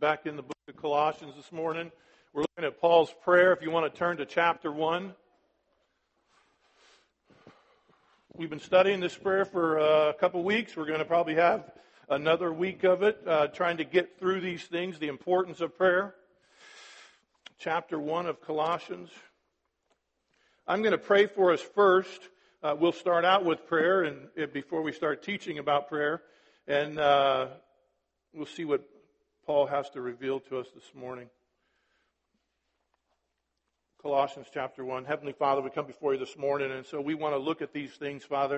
back in the book of Colossians this morning. We're looking at Paul's prayer. If you want to turn to chapter 1. We've been studying this prayer for a couple weeks. We're going to probably have another week of it, trying to get through these things, the importance of prayer. Chapter 1 of Colossians. I'm going to pray for us first. We'll start out with prayer and before we start teaching about prayer. And we'll see what Paul has to reveal to us this morning. Colossians chapter 1. Heavenly Father, we come before you this morning, and so we want to look at these things, Father,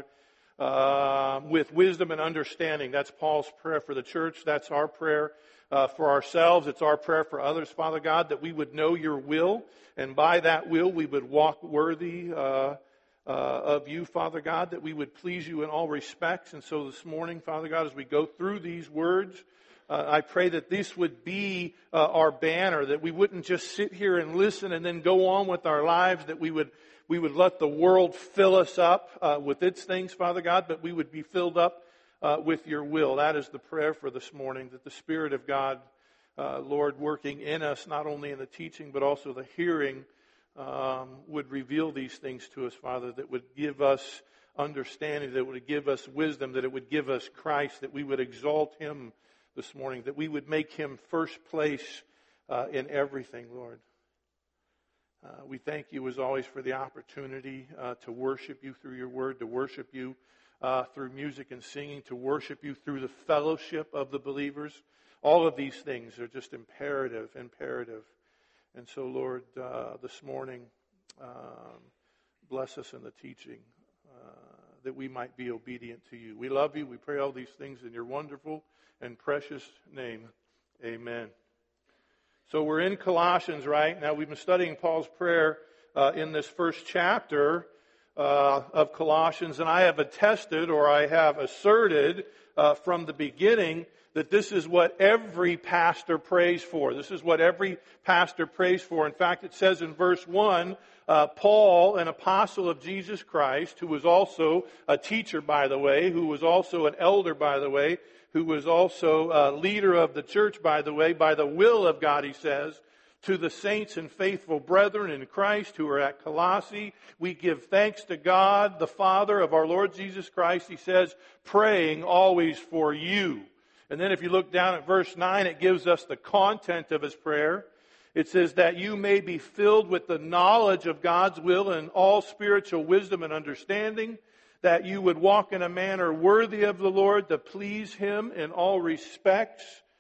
with wisdom and understanding. That's Paul's prayer for the church. That's our prayer for ourselves. It's our prayer for others, Father God, that we would know your will, and by that will we would walk worthy of you, Father God, that we would please you in all respects. And so this morning, Father God, as we go through these words, I pray that this would be our banner, that we wouldn't just sit here and listen and then go on with our lives, that we would let the world fill us up with its things, Father God, but we would be filled up with your will. That is the prayer for this morning, that the Spirit of God, Lord, working in us, not only in the teaching but also the hearing, would reveal these things to us, Father, that would give us understanding, that would give us wisdom, that it would give us Christ, that we would exalt him this morning, that we would make him first place in everything, Lord. We thank you as always for the opportunity to worship you through your word, to worship you through music and singing, to worship you through the fellowship of the believers. All of these things are just imperative. And so, Lord, this morning, bless us in the teaching, that we might be obedient to you. We love you. We pray all these things in your wonderful and precious name. Amen. So we're in Colossians, right? Now we've been studying Paul's prayer in this first chapter of Colossians, and I have attested, or I have asserted from the beginning, that this is what every pastor prays for. This is what every pastor prays for. In fact, it says in verse 1, Paul, an apostle of Jesus Christ, who was also a teacher, by the way, who was also an elder, by the way, who was also a leader of the church, by the way, by the will of God, he says, to the saints and faithful brethren in Christ who are at Colossae, we give thanks to God, the Father of our Lord Jesus Christ, he says, praying always for you. And then if you look down at verse 9, it gives us the content of his prayer. It says that you may be filled with the knowledge of God's will and all spiritual wisdom and understanding, that you would walk in a manner worthy of the Lord, to please him in all respects,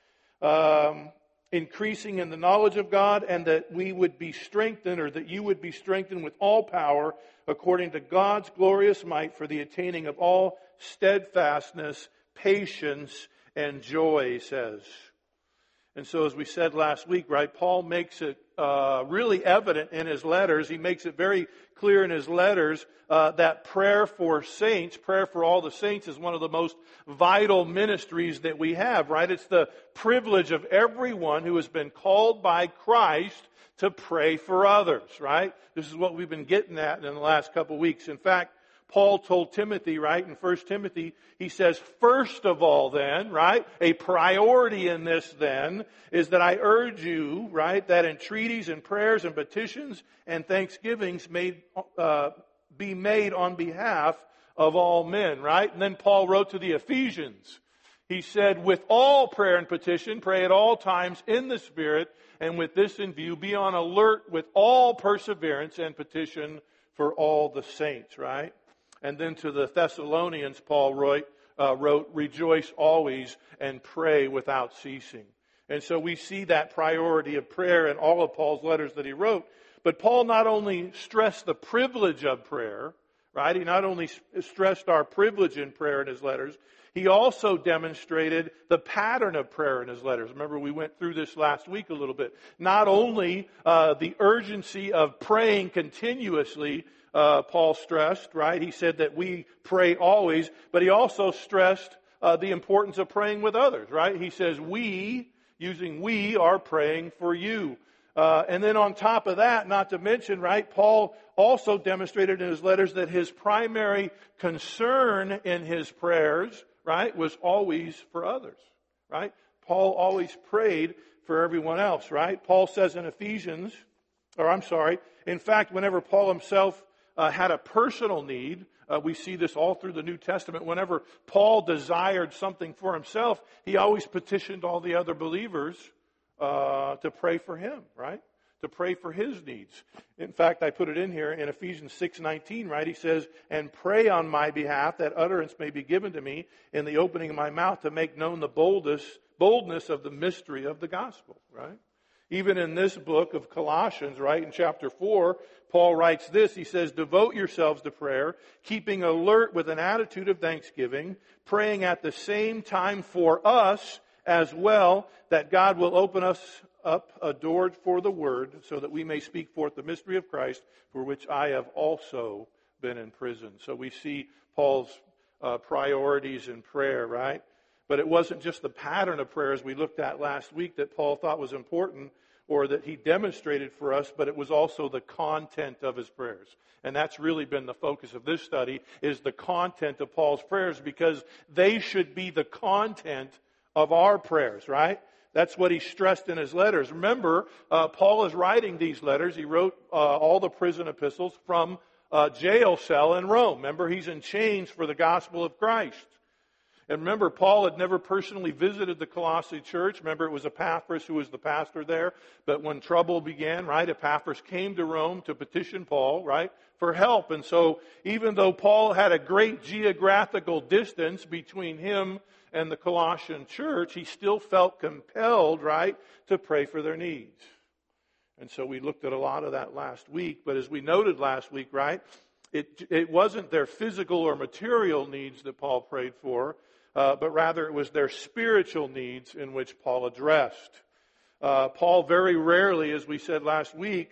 increasing in the knowledge of God, and that we would be strengthened, or that you would be strengthened with all power according to God's glorious might, for the attaining of all steadfastness, patience, and joy, he says. And so as we said last week, right, Paul makes it really evident in his letters. He makes it very clear in his letters that prayer for saints, prayer for all the saints, is one of the most vital ministries that we have, right? It's the privilege of everyone who has been called by Christ to pray for others, right? This is what we've been getting at in the last couple of weeks. In fact, Paul told Timothy, right, in 1 Timothy, he says, first of all then, right, a priority in this then is that I urge you, right, that entreaties and prayers and petitions and thanksgivings be made on behalf of all men, right? And then Paul wrote to the Ephesians. He said, with all prayer and petition, pray at all times in the Spirit, and with this in view, be on alert with all perseverance and petition for all the saints, right? And then to the Thessalonians, Paul wrote, rejoice always and pray without ceasing. And so we see that priority of prayer in all of Paul's letters that he wrote. But Paul not only stressed the privilege of prayer, right? He not only stressed our privilege in prayer in his letters, he also demonstrated the pattern of prayer in his letters. Remember, we went through this last week a little bit. Not only the urgency of praying continuously, Paul stressed, right? He said that we pray always, but he also stressed the importance of praying with others, right? He says we, using we, are praying for you. And then on top of that, not to mention, right, Paul also demonstrated in his letters that his primary concern in his prayers, right, was always for others, right? Paul always prayed for everyone else, right? Paul says in in fact, whenever Paul himself had a personal need, we see this all through the New Testament. Whenever Paul desired something for himself, he always petitioned all the other believers to pray for him, right? To pray for his needs. In fact, I put it in here in Ephesians 6:19, right? He says, "And pray on my behalf that utterance may be given to me in the opening of my mouth to make known the boldness of the mystery of the gospel," right? Even in this book of Colossians, right, in chapter 4, Paul writes this. He says, "Devote yourselves to prayer, keeping alert with an attitude of thanksgiving, praying at the same time for us as well, that God will open us up a door for the word, so that we may speak forth the mystery of Christ, for which I have also been in prison." So we see Paul's priorities in prayer, right? But it wasn't just the pattern of prayers we looked at last week that Paul thought was important or that he demonstrated for us, but it was also the content of his prayers. And that's really been the focus of this study, is the content of Paul's prayers, because they should be the content of our prayers, right? That's what he stressed in his letters. Remember, Paul is writing these letters. He wrote all the prison epistles from a jail cell in Rome. Remember, he's in chains for the gospel of Christ. And remember, Paul had never personally visited the Colossae church. Remember, it was Epaphras who was the pastor there. But when trouble began, right, Epaphras came to Rome to petition Paul, right, for help. And so even though Paul had a great geographical distance between him and the Colossian church, he still felt compelled, right, to pray for their needs. And so we looked at a lot of that last week. But as we noted last week, right, it wasn't their physical or material needs that Paul prayed for, but rather it was their spiritual needs in which Paul addressed. Paul very rarely, as we said last week,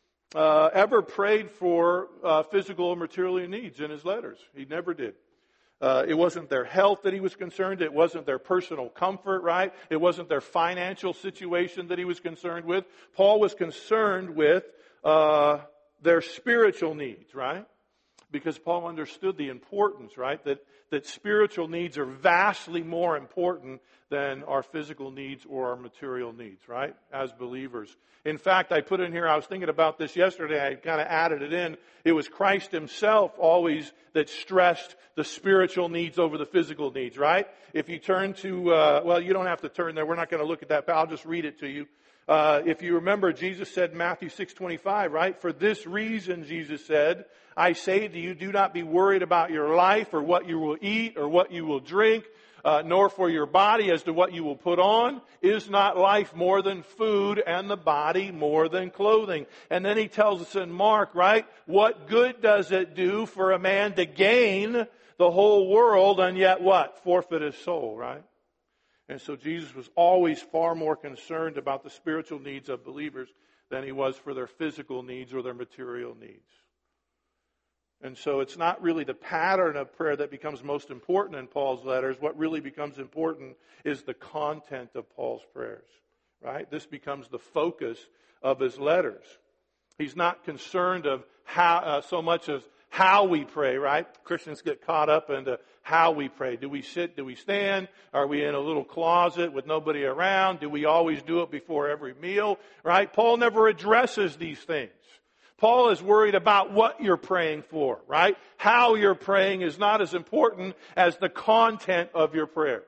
ever prayed for physical or material needs in his letters. He never did. It wasn't their health that he was concerned. It wasn't their personal comfort, right? It wasn't their financial situation that he was concerned with. Paul was concerned with their spiritual needs, right? Because Paul understood the importance, right? That spiritual needs are vastly more important than our physical needs or our material needs, right? As believers. In fact, I put in here, I was thinking about this yesterday, I kind of added it in. It was Christ himself always that stressed the spiritual needs over the physical needs, right? If you turn to, well, you don't have to turn there. We're not going to look at that, but I'll just read it to you. If you remember, Jesus said in Matthew 6:25, right? "For this reason," Jesus said, "I say to you, do not be worried about your life or what you will eat or what you will drink, nor for your body as to what you will put on. Is not life more than food and the body more than clothing?" And then he tells us in Mark, right? "What good does it do for a man to gain the whole world and yet what? Forfeit his soul," right? And so Jesus was always far more concerned about the spiritual needs of believers than he was for their physical needs or their material needs. And so it's not really the pattern of prayer that becomes most important in Paul's letters. What really becomes important is the content of Paul's prayers, right? This becomes the focus of his letters. He's not concerned of how so much as how we pray, right? Christians get caught up into how we pray. Do we sit? Do we stand? Are we in a little closet with nobody around? Do we always do it before every meal, right? Paul never addresses these things. Paul is worried about what you're praying for, right? How you're praying is not as important as the content of your prayers.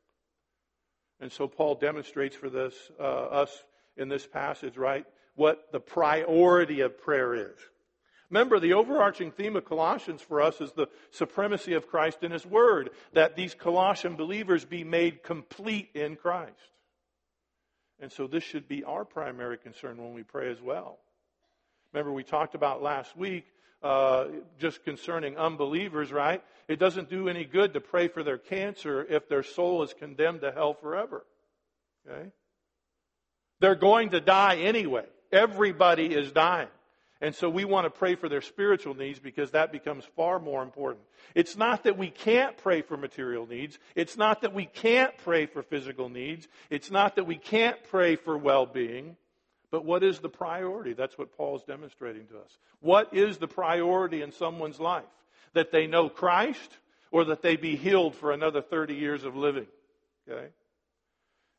And so Paul demonstrates for this, us in this passage, right, what the priority of prayer is. Remember, the overarching theme of Colossians for us is the supremacy of Christ in His Word, that these Colossian believers be made complete in Christ. And so this should be our primary concern when we pray as well. Remember, we talked about last week, just concerning unbelievers, right? It doesn't do any good to pray for their cancer if their soul is condemned to hell forever. Okay? They're going to die anyway. Everybody is dying. And so we want to pray for their spiritual needs because that becomes far more important. It's not that we can't pray for material needs. It's not that we can't pray for physical needs. It's not that we can't pray for well-being. But what is the priority? That's what Paul is demonstrating to us. What is the priority in someone's life? That they know Christ or that they be healed for another 30 years of living? Okay?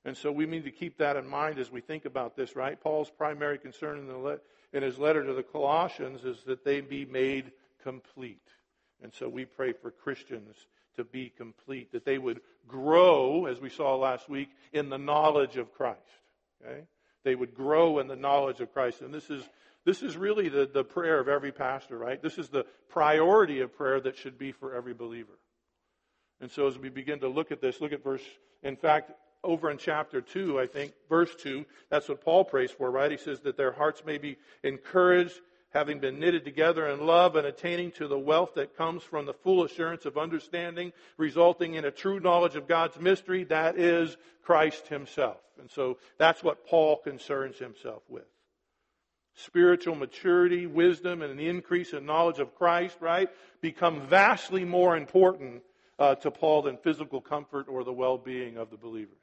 And so we need to keep that in mind as we think about this, right? Paul's primary concern in his letter to the Colossians is that they be made complete. And so we pray for Christians to be complete, that they would grow, as we saw last week, in the knowledge of Christ. Okay? They would grow in the knowledge of Christ. And this is really the prayer of every pastor, right? This is the priority of prayer that should be for every believer. And so as we begin to look at this, look at in fact, over in chapter 2, I think, verse 2, that's what Paul prays for, right? He says that their hearts may be encouraged, having been knitted together in love and attaining to the wealth that comes from the full assurance of understanding, resulting in a true knowledge of God's mystery, that is Christ himself. And so that's what Paul concerns himself with. Spiritual maturity, wisdom, and an increase in knowledge of Christ, right, become vastly more important to Paul than physical comfort or the well-being of the believers.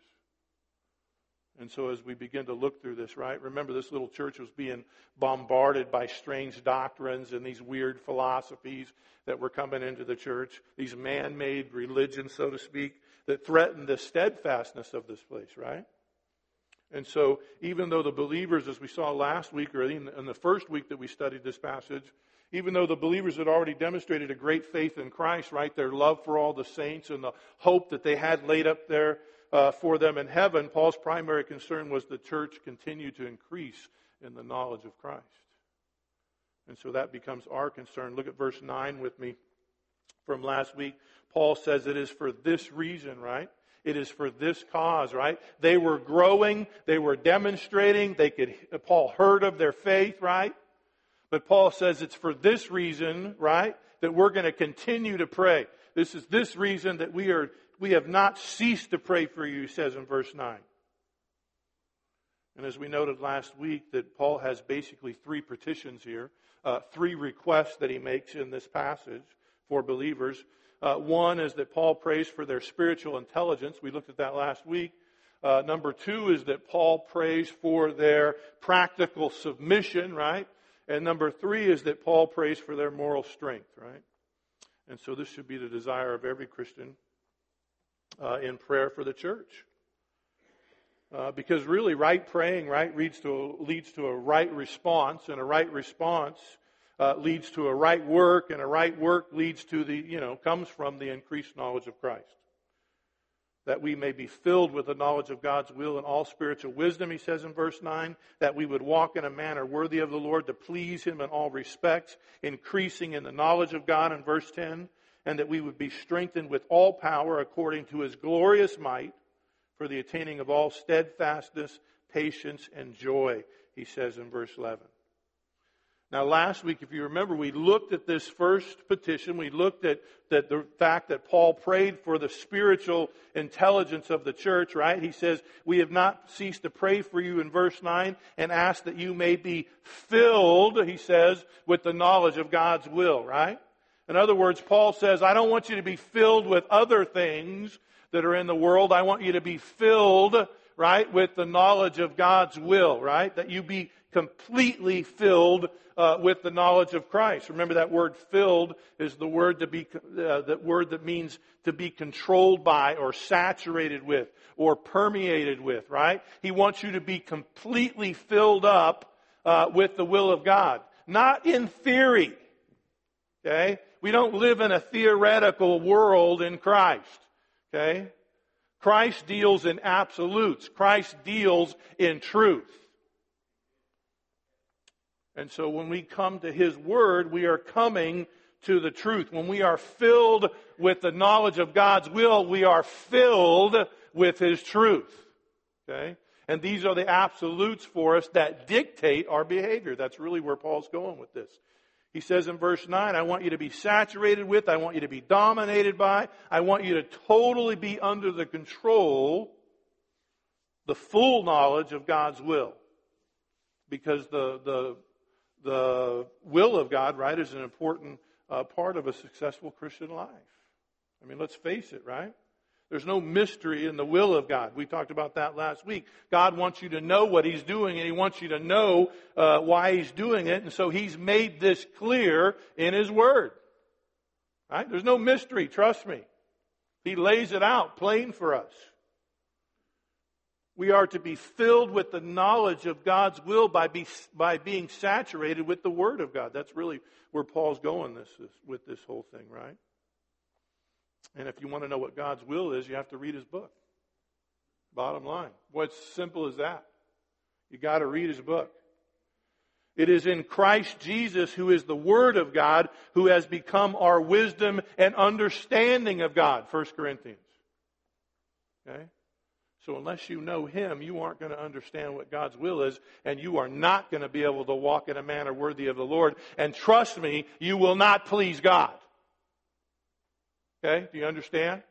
And so as we begin to look through this, right, remember this little church was being bombarded by strange doctrines and these weird philosophies that were coming into the church, these man-made religions, so to speak, that threatened the steadfastness of this place, right? And so even though the believers, as we saw last week, or in the first week that we studied this passage, even though the believers had already demonstrated a great faith in Christ, right, their love for all the saints and the hope that they had laid up there for them in heaven, Paul's primary concern was the church continue to increase in the knowledge of Christ. And so that becomes our concern. Look at verse 9 with me from last week. Paul says it is for this reason, right? It is for this cause, right? They were growing, they were demonstrating, Paul heard of their faith, right? But Paul says it's for this reason, right, that we're going to continue to pray. This is this reason that we have not ceased to pray for you, he says in verse 9. And as we noted last week, that Paul has basically three petitions here, three requests that he makes in this passage for believers. One is that Paul prays for their spiritual intelligence. We looked at that last week. Number two is that Paul prays for their practical submission, right? And number three is that Paul prays for their moral strength, right? And so this should be the desire of every Christian in prayer for the church. Because really, right praying, right, leads to a right response, and a right response leads to a right work, and a right work leads to comes from the increased knowledge of Christ. That we may be filled with the knowledge of God's will and all spiritual wisdom, he says in verse 9, that we would walk in a manner worthy of the Lord to please him in all respects, increasing in the knowledge of God in verse 10, and that we would be strengthened with all power according to his glorious might for the attaining of all steadfastness, patience, and joy, he says in verse 11. Now, last week, if you remember, we looked at this first petition. We looked at the fact that Paul prayed for the spiritual intelligence of the church, right? He says, we have not ceased to pray for you in verse 9 and ask that you may be filled, he says, with the knowledge of God's will, right? In other words, Paul says, I don't want you to be filled with other things that are in the world. I want you to be filled, right, with the knowledge of God's will, right? That you be completely filled with the knowledge of Christ. Remember that word "filled" is the word that word that means to be controlled by, or saturated with, or permeated with. Right? He wants you to be completely filled up with the will of God, not in theory. Okay, we don't live in a theoretical world in Christ. Okay, Christ deals in absolutes. Christ deals in truth. And so when we come to his word, we are coming to the truth. When we are filled with the knowledge of God's will, we are filled with his truth. Okay? And these are the absolutes for us that dictate our behavior. That's really where Paul's going with this. He says in verse 9, I want you to be saturated with, I want you to be dominated by, I want you to totally be under the control, the full knowledge of God's will. Because the will of God, right, is an important part of a successful Christian life. I mean, let's face it, right? There's no mystery in the will of God. We talked about that last week. God wants you to know what he's doing, and he wants you to know why he's doing it. And so he's made this clear in his word. Right? There's no mystery, trust me. He lays it out plain for us. We are to be filled with the knowledge of God's will by being saturated with the Word of God. That's really where Paul's going with this whole thing, right? And if you want to know what God's will is, you have to read His book. Bottom line. What's simple as that? You got to read His book. It is in Christ Jesus, who is the Word of God, who has become our wisdom and understanding of God. 1 Corinthians. Okay? So unless you know Him, you aren't going to understand what God's will is, and you are not going to be able to walk in a manner worthy of the Lord. And trust me, you will not please God. Okay? Do you understand?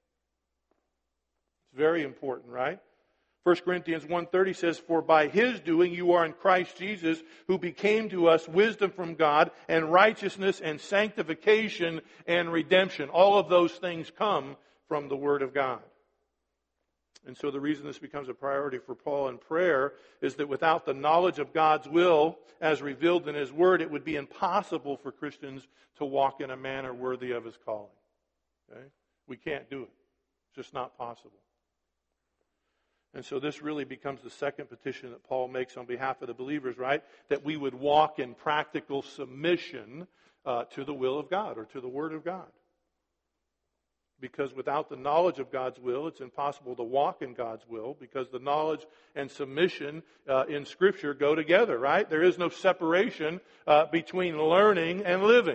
It's very important, right? 1 Corinthians 1:30 says, "For by His doing you are in Christ Jesus, who became to us wisdom from God and righteousness and sanctification and redemption." All of those things come from the Word of God. And so the reason this becomes a priority for Paul in prayer is that without the knowledge of God's will as revealed in His Word, it would be impossible for Christians to walk in a manner worthy of His calling. Okay? We can't do it. It's just not possible. And so this really becomes the second petition that Paul makes on behalf of the believers, right? That we would walk in practical submission to the will of God or to the Word of God. Because without the knowledge of God's will, it's impossible to walk in God's will, because the knowledge and submission in Scripture go together, right? There is no separation between learning and living.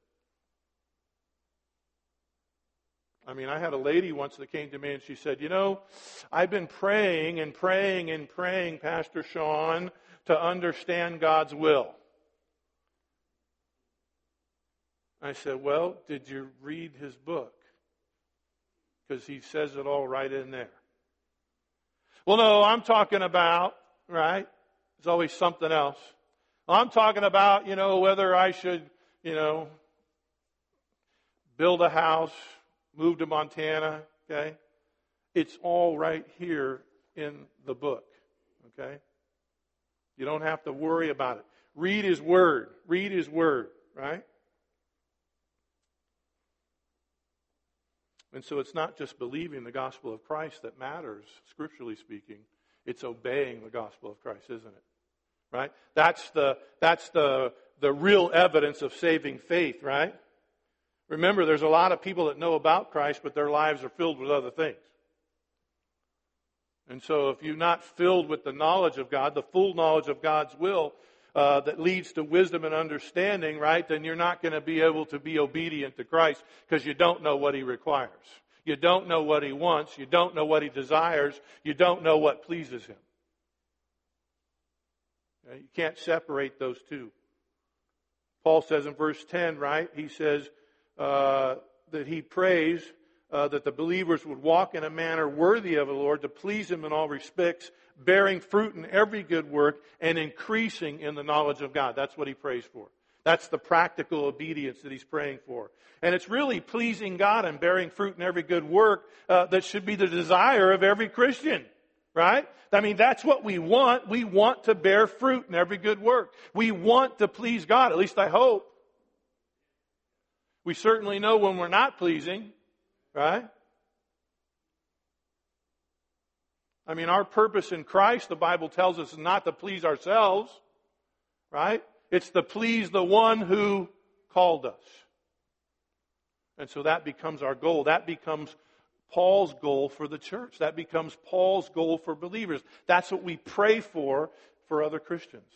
I mean, I had a lady once that came to me and she said, "You know, I've been praying and praying and praying, Pastor Sean, to understand God's will." I said, "Well, did you read His book? Because He says it all right in there." "Well, no, I'm talking about," right? There's always something else. "I'm talking about, whether I should, build a house, move to Montana," okay? It's all right here in the book, okay? You don't have to worry about it. Read His Word. Read His Word, right? And so it's not just believing the gospel of Christ that matters, scripturally speaking. It's obeying the gospel of Christ, isn't it? Right? That's the real evidence of saving faith, right? Remember, there's a lot of people that know about Christ, but their lives are filled with other things. And so if you're not filled with the knowledge of God, the full knowledge of God's will, that leads to wisdom and understanding, right, then you're not going to be able to be obedient to Christ, because you don't know what He requires. You don't know what He wants. You don't know what He desires. You don't know what pleases Him. Okay? You can't separate those two. Paul says in verse 10, right, he says that he prays that the believers would walk in a manner worthy of the Lord, to please Him in all respects, bearing fruit in every good work and increasing in the knowledge of God. That's what he prays for. That's the practical obedience that he's praying for. And it's really pleasing God and bearing fruit in every good work that should be the desire of every Christian, right? I mean, that's what we want. We want to bear fruit in every good work. We want to please God, at least I hope. We certainly know when we're not pleasing, right? I mean, our purpose in Christ, the Bible tells us, is not to please ourselves, right? It's to please the one who called us. And so that becomes our goal. That becomes Paul's goal for the church. That becomes Paul's goal for believers. That's what we pray for other Christians.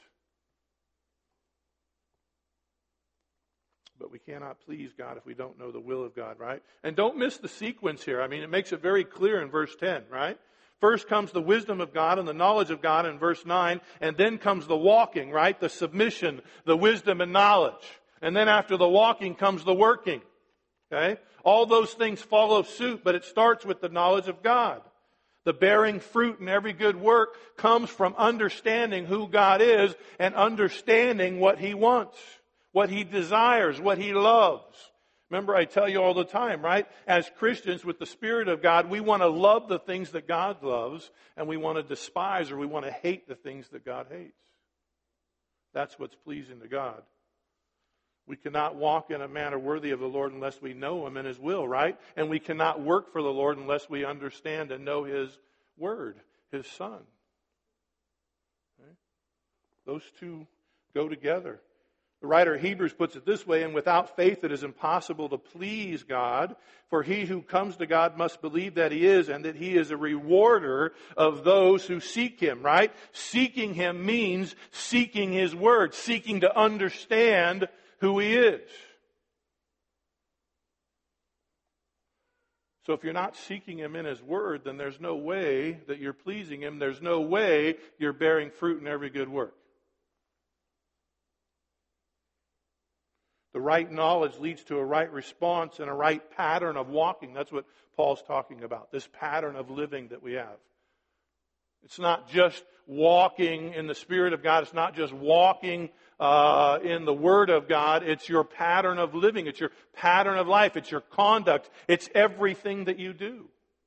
But we cannot please God if we don't know the will of God, right? And don't miss the sequence here. I mean, it makes it very clear in verse 10, right? First comes the wisdom of God and the knowledge of God in verse 9, and then comes the walking, right? The submission, the wisdom and knowledge. And then after the walking comes the working, okay? All those things follow suit, but it starts with the knowledge of God. The bearing fruit in every good work comes from understanding who God is and understanding what He wants, what He desires, what He loves. Remember, I tell you all the time, right? As Christians with the Spirit of God, we want to love the things that God loves, and we want to despise or we want to hate the things that God hates. That's what's pleasing to God. We cannot walk in a manner worthy of the Lord unless we know Him and His will, right? And we cannot work for the Lord unless we understand and know His Word, His Son. Okay? Those two go together. The writer of Hebrews puts it this way, and without faith it is impossible to please God, for he who comes to God must believe that He is, and that He is a rewarder of those who seek Him, right? Seeking Him means seeking His Word, seeking to understand who He is. So if you're not seeking Him in His Word, then there's no way that you're pleasing Him. There's no way you're bearing fruit in every good work. The right knowledge leads to a right response and a right pattern of walking. That's what Paul's talking about, this pattern of living that we have. It's not just walking in the Spirit of God. It's not just walking in the Word of God. It's your pattern of living. It's your pattern of life. It's your conduct. It's everything that you do.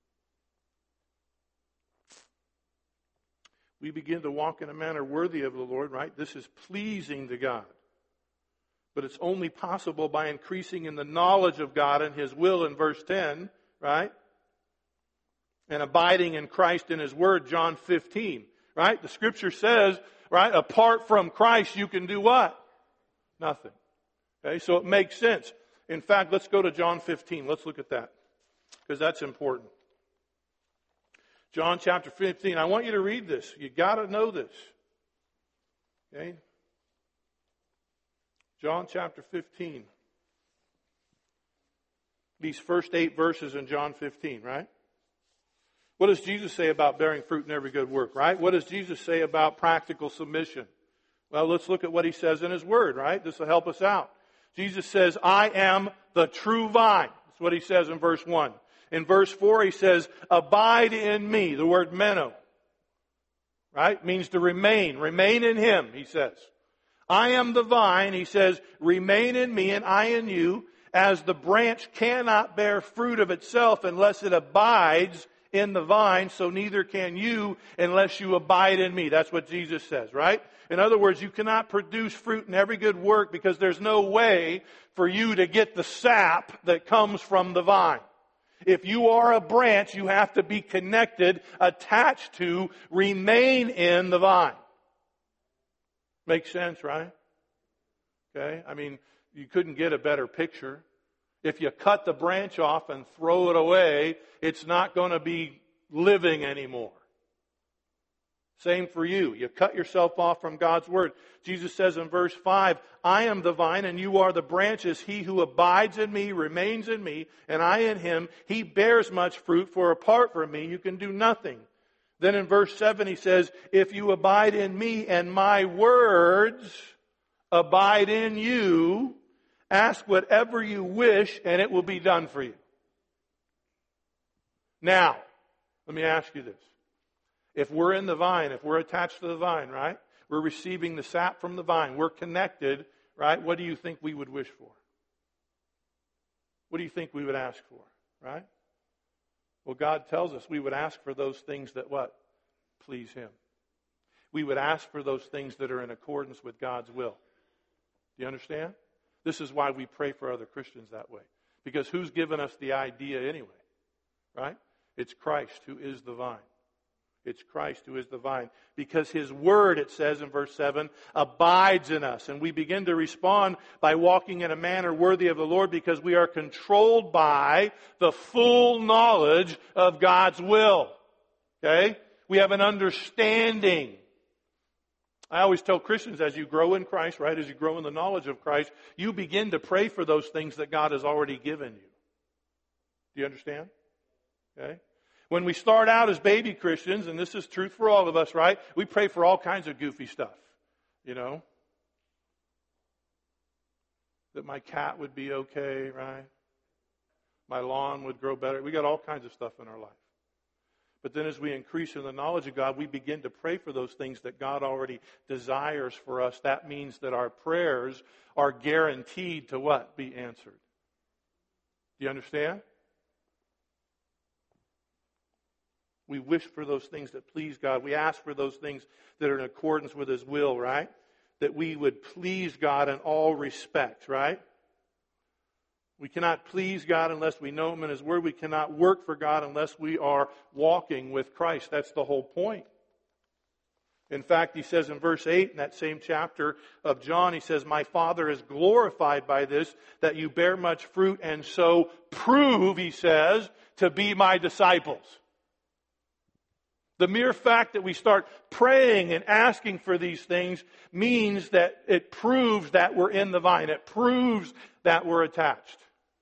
We begin to walk in a manner worthy of the Lord, right? This is pleasing to God. But it's only possible by increasing in the knowledge of God and His will in verse 10, right? And abiding in Christ and His Word, John 15, right? The Scripture says, right, apart from Christ you can do what? Nothing. Okay, so it makes sense. In fact, let's go to John 15. Let's look at that, because that's important. John chapter 15. I want you to read this. You got to know this. Okay? John chapter 15. These first 8 verses in John 15, right? What does Jesus say about bearing fruit in every good work, right? What does Jesus say about practical submission? Well, let's look at what He says in His Word, right? This will help us out. Jesus says, I am the true vine. That's what He says in verse 1. In verse 4, He says, abide in me. The word meno, right? Means to remain. Remain in Him, He says. I am the vine, He says, remain in me and I in you, as the branch cannot bear fruit of itself unless it abides in the vine, so neither can you unless you abide in me. That's what Jesus says, right? In other words, you cannot produce fruit in every good work because there's no way for you to get the sap that comes from the vine. If you are a branch, you have to be connected, attached to, remain in the vine. Makes sense, right? Okay? I mean, you couldn't get a better picture. If you cut the branch off and throw it away, it's not going to be living anymore. Same for you. You cut yourself off from God's Word. Jesus says in verse 5, I am the vine and you are the branches. He who abides in me remains in me, and I in him. He bears much fruit, for apart from me you can do nothing. Then in verse 7 He says, if you abide in me and my words abide in you, ask whatever you wish and it will be done for you. Now, let me ask you this. If we're in the vine, if we're attached to the vine, right? We're receiving the sap from the vine. We're connected, right? What do you think we would wish for? What do you think we would ask for, right? Well, God tells us we would ask for those things that what? Please Him. We would ask for those things that are in accordance with God's will. Do you understand? This is why we pray for other Christians that way. Because who's given us the idea anyway? Right? It's Christ who is the vine. It's Christ who is the vine. Because His Word, it says in verse 7, abides in us. And we begin to respond by walking in a manner worthy of the Lord because we are controlled by the full knowledge of God's will. Okay? We have an understanding. I always tell Christians, as you grow in Christ, right, as you grow in the knowledge of Christ, you begin to pray for those things that God has already given you. Do you understand? Okay? When we start out as baby Christians, and this is truth for all of us, right? We pray for all kinds of goofy stuff, you know? That my cat would be okay, right? My lawn would grow better. We got all kinds of stuff in our life. But then as we increase in the knowledge of God, we begin to pray for those things that God already desires for us. That means that our prayers are guaranteed to what? Be answered. Do you understand? We wish for those things that please God. We ask for those things that are in accordance with His will, right? That we would please God in all respects, right? We cannot please God unless we know Him in His Word. We cannot work for God unless we are walking with Christ. That's the whole point. In fact, he says in verse 8 in that same chapter of John, he says, "My Father is glorified by this, that you bear much fruit and so prove," he says, "to be my disciples." The mere fact that we start praying and asking for these things means that it proves that we're in the vine. It proves that we're attached.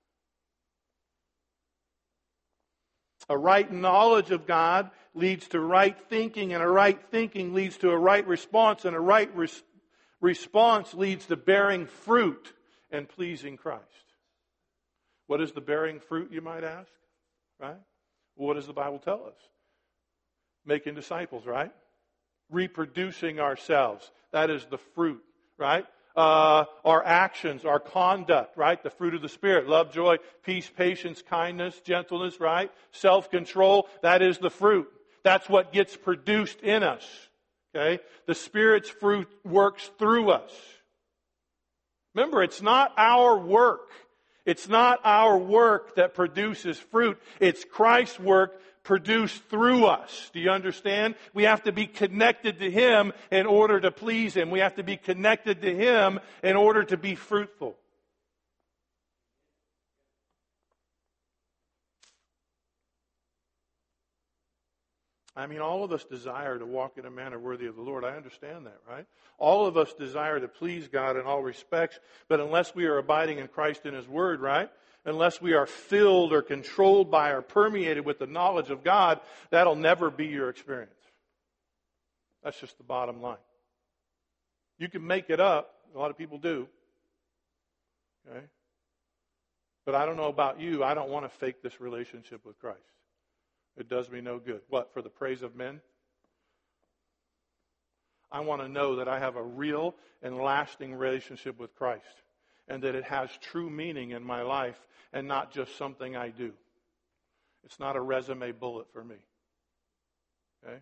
A right knowledge of God leads to right thinking, and a right thinking leads to a right response, and a right response leads to bearing fruit and pleasing Christ. What is the bearing fruit, you might ask? Right? Well, what does the Bible tell us? Making disciples, right? Reproducing ourselves. That is the fruit, right? Our actions, our conduct, right? The fruit of the Spirit. Love, joy, peace, patience, kindness, gentleness, right? Self-control. That is the fruit. That's what gets produced in us. Okay? The Spirit's fruit works through us. Remember, it's not our work. It's not our work that produces fruit. It's Christ's work produced through us. Do you understand? We have to be connected to Him in order to please Him. We have to be connected to Him in order to be fruitful. I mean, all of us desire to walk in a manner worthy of the Lord. I understand that, right? All of us desire to please God in all respects, but unless we are abiding in Christ and His Word, right? Unless we are filled or controlled by or permeated with the knowledge of God, that'll never be your experience. That's just the bottom line. You can make it up. A lot of people do. Okay? But I don't know about you. I don't want to fake this relationship with Christ. It does me no good. What, for the praise of men? I want to know that I have a real and lasting relationship with Christ, and that it has true meaning in my life and not just something I do. It's not a resume bullet for me. Okay?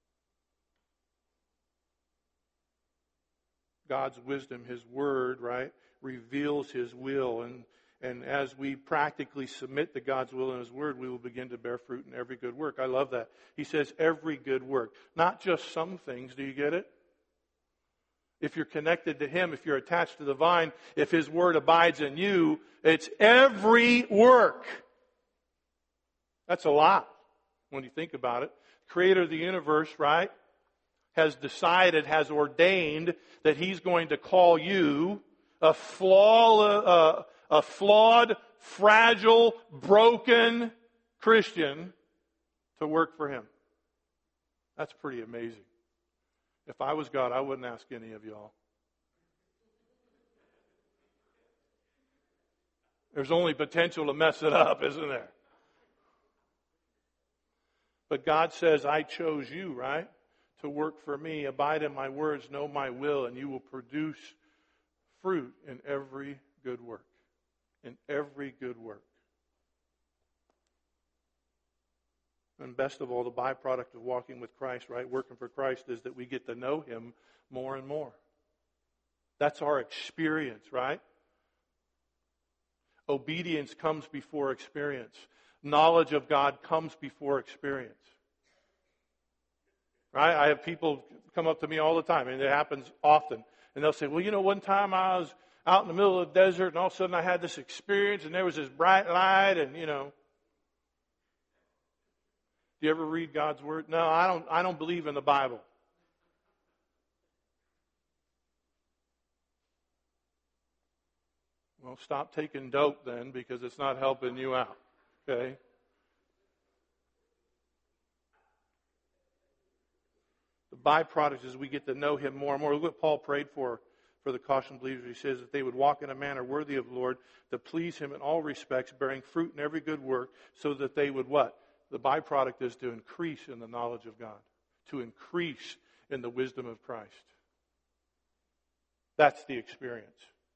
God's wisdom, His Word, right, reveals His will. And as we practically submit to God's will and His Word, we will begin to bear fruit in every good work. I love that. He says every good work. Not just some things. Do you get it? If you're connected to Him, if you're attached to the vine, if His Word abides in you, it's every work. That's a lot when you think about it. Creator of the universe, right, has decided, has ordained that He's going to call you a flawed, fragile, broken Christian to work for Him. That's pretty amazing. If I was God, I wouldn't ask any of y'all. There's only potential to mess it up, isn't there? But God says, I chose you, right, to work for me. Abide in my words, know my will, and you will produce fruit in every good work. In every good work. And best of all, the byproduct of walking with Christ, right, working for Christ, is that we get to know Him more and more. That's our experience, right? Obedience comes before experience. Knowledge of God comes before experience. Right? I have people come up to me all the time, and it happens often. And they'll say, well, you know, one time I was out in the middle of the desert, and all of a sudden I had this experience, and there was this bright light, and, you know. Do you ever read God's Word? No, I don't believe in the Bible. Well, stop taking dope then, because it's not helping you out. Okay? The byproduct is we get to know Him more and more. Look what Paul prayed for the Colossian believers. He says that they would walk in a manner worthy of the Lord, to please Him in all respects, bearing fruit in every good work, so that they would what? The byproduct is to increase in the knowledge of God, to increase in the wisdom of Christ. That's the experience.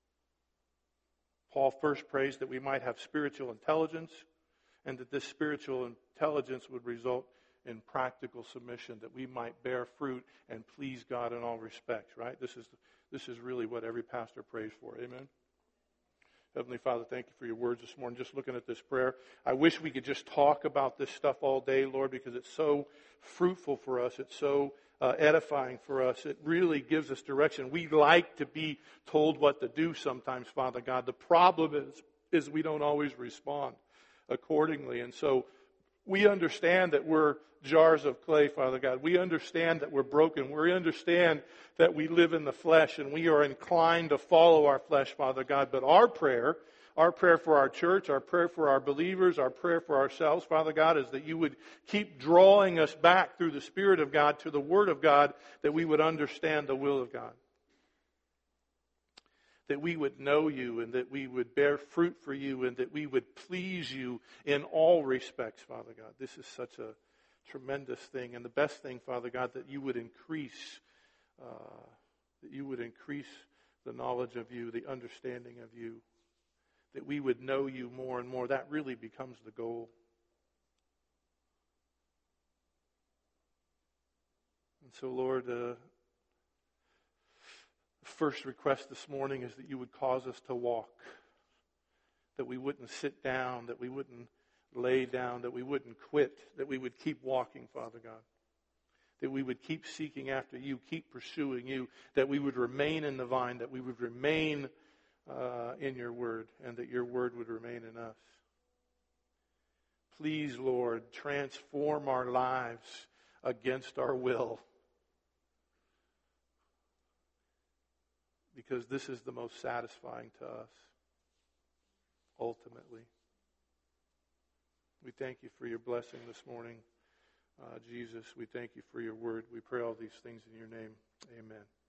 Paul first prays that we might have spiritual intelligence, and that this spiritual intelligence would result in practical submission, that we might bear fruit and please God in all respects, right? This is really what every pastor prays for. Amen? Heavenly Father, thank you for your words this morning. Just looking at this prayer, I wish we could just talk about this stuff all day, Lord, because it's so fruitful for us. It's so edifying for us. It really gives us direction. We like to be told what to do sometimes, Father God. The problem is we don't always respond accordingly. And so we understand that we're jars of clay, Father God. We understand that we're broken. We understand that we live in the flesh and we are inclined to follow our flesh, Father God. But our prayer for our church, our prayer for our believers, our prayer for ourselves, Father God, is that you would keep drawing us back through the Spirit of God to the Word of God, that we would understand the will of God. That we would know you and that we would bear fruit for you and that we would please you in all respects, Father God. This is such a tremendous thing. And the best thing, Father God, that you would increase the knowledge of you, the understanding of you, that we would know you more and more. That really becomes the goal. And so, Lord, first request this morning is that you would cause us to walk, that we wouldn't sit down, that we wouldn't lay down, that we wouldn't quit, that we would keep walking, Father God, that we would keep seeking after you, keep pursuing you, that we would remain in the vine, that we would remain in your word, and that your word would remain in us. Please, Lord, transform our lives against our will, because this is the most satisfying to us, ultimately. We thank you for your blessing this morning, Jesus. We thank you for your word. We pray all these things in your name. Amen.